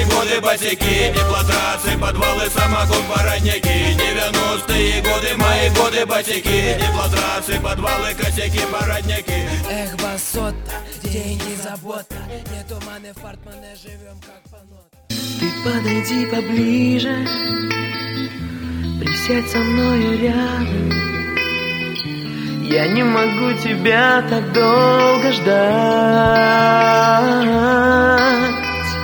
мои годы босяки, деплатрации, подвалы, самогон, породники. 90-е годы, мои годы босяки, деплатрации, подвалы, косяки, породники. Эх, басота, деньги, забота, нету маны, фартманы, живем как по нотам. Ты подойди поближе, присядь со мною рядом. Я не могу тебя так долго ждать.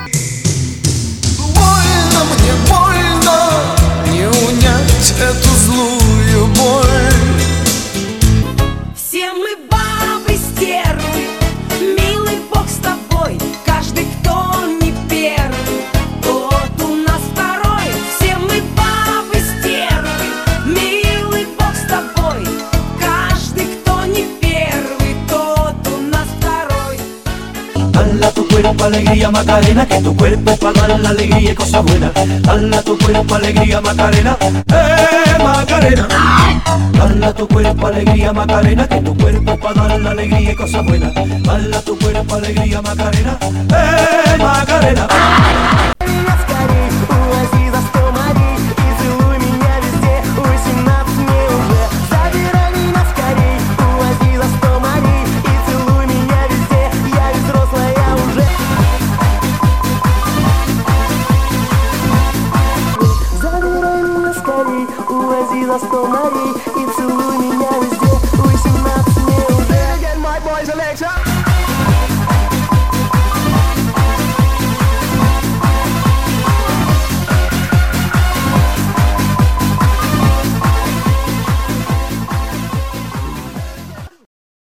Больно, мне больно, не унять эту злую боль. Все мы бабы стервы, милый Бог с тобой. Каждый, кто не первый, тот у нас второй. Все мы бабы стервы, милый Бог с тобой. Каждый, кто не первый, тот у нас второй. Dala tu cuerpo alegría Macarena, que tu cuerpo es para dar la alegría y cosas buenas. Dala tu cuerpo alegría Macarena, Macarena. Dala tu cuerpo alegría Macarena, que tu cuerpo es para dar la alegría y cosas buenas. Dala tu cuerpo alegría Macarena, Macarena.